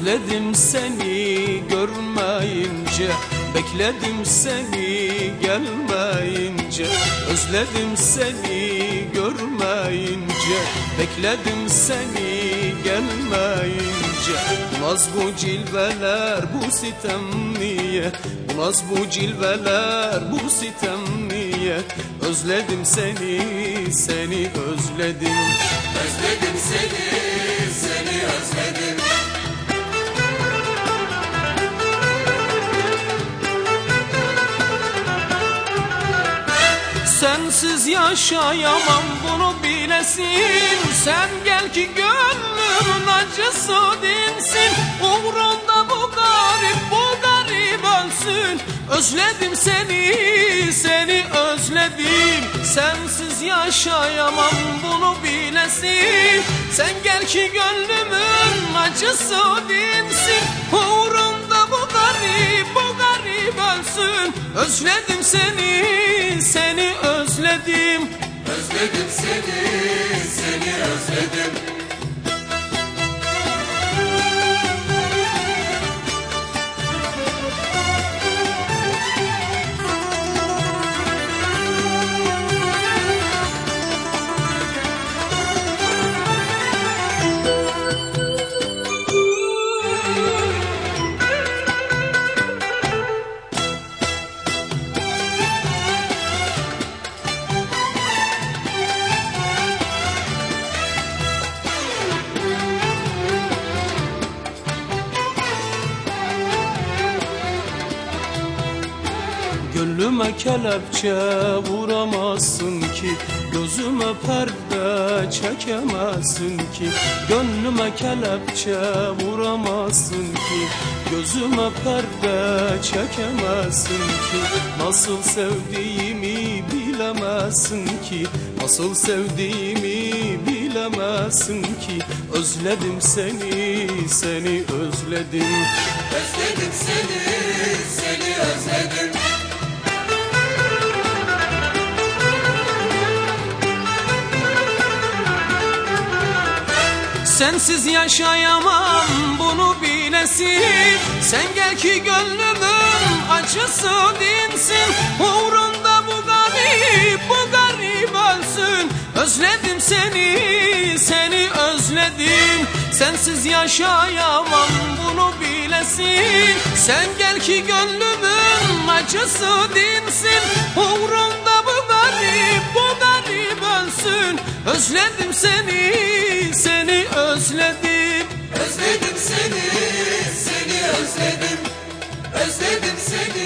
Özledim seni görmeyince, bekledim seni gelmeyince. Özledim seni görmeyince, bekledim seni gelmeyince. Bu naz bu cilveler bu sitem niye? Bu naz bu cilveler bu sitem niye? Özledim seni, seni özledim. Özledim seni, seni özledim. Sensiz yaşayamam bunu bilesin. Sen gel ki gönlümün acısı dinsin. Uğrunda bu garip ölsün. Özledim seni, seni özledim. Sensiz yaşayamam bunu bilesin. Sen gel ki gönlümün acısı dinsin. Uğrunda bu garip ölsün. Özledim seni, seni özledim. Özledim seni, seni özledim. Gönlüme kelepçe vuramazsın ki, gözüme perde çekemezsin ki. Gönlüme kelepçe vuramazsın ki, gözüme perde çekemezsin ki. Nasıl sevdiğimi bilemezsin ki, nasıl sevdiğimi bilemezsin ki. Özledim seni, seni özledim. Özledim seni, seni özledim. Sensiz yaşayamam bunu bilesin. Sen gel ki gönlümün acısı dinsin. Uğrunda bu garip ölsün. Özledim seni, seni özledim. Sensiz yaşayamam bunu bilesin. Sen gel ki gönlümün acısı dinsin. Uğrunda bu garip ölsün. Özledim seni, seni özledim. Özledim seni, seni özledim. Özledim seni,